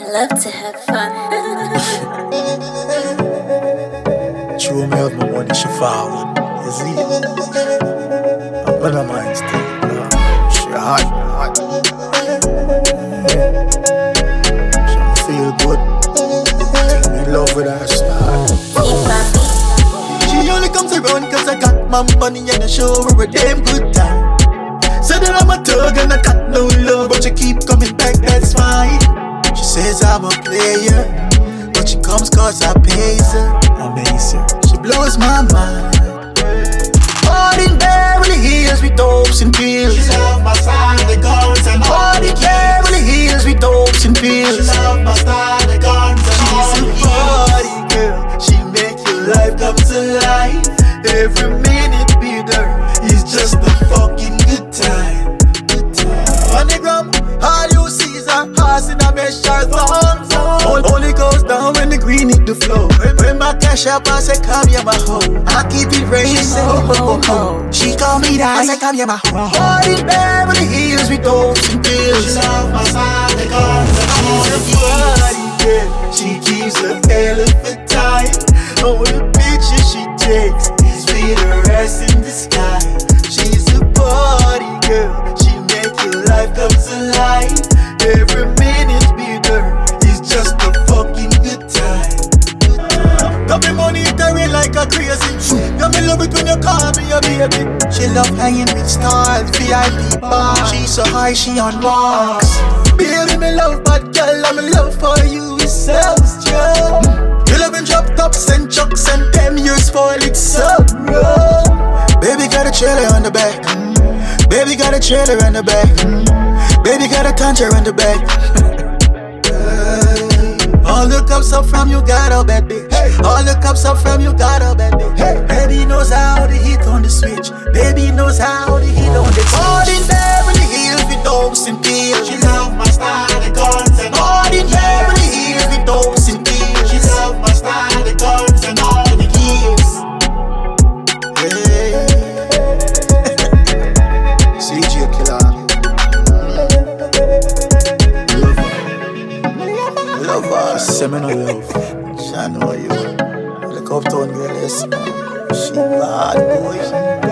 love to have fun. True, me have my money, she found. You see? I'm gonna mind still. She hot. She feel good. Think me in love with her style. She only comes around cause I got my money and I show her a damn good time. Said that I'm a thug and I got no love, but you keep coming back, that's fine. She says I'm a player, but she comes cause I pays her. Amazing. She blows my mind. All in Beverly Hills with dopes and pills. She love my style, the guns and all in Beverly Hills with dopes and pills. She love my style, the guns and all the keys. She's a party girl, she make your life come to life. Every minute be there, it's just a fucking good time. Good time. On the ground, all you see is a horse in a mesh or thong. Only goes down when the green hit the floor. When my cash up, I say come here my hoe. I keep it racing. She call me that, I say come here my hoe. All in Beverly Hills with dopes and pills. She love my style, the guns and all the keys. She keeps a hell of a time. All the pictures she takes is with her ass in the sky. She's a party girl, she make your life come to life. Every minute be there, it's just a fucking good time. Got me money carrying like a crazy. Got me love it when you call me a baby. She love hanging with stars, VIP bar. She's so high, she on walks. Baby, me love bad girl, I'm in love for you, it's so strong. You love and drop tops and chucks and 10 years spoil it so wrong. Baby got a trailer on the back. Baby got a trailer on the back. Baby got a contour on the back. All the cups up from you got a bad bitch. All the cups up from you got a bad bitch. Baby knows how to hit on the switch. Baby knows how to hit on the switch. All in Beverly Hills with dopes and pills. She love my style, the guns and all in Beverly Hills with dopes and pills. She love my style, the guns and all the keys. CJ Killer. Love her, seminal love. She know you. Look up to her, yes, man. She bad boy.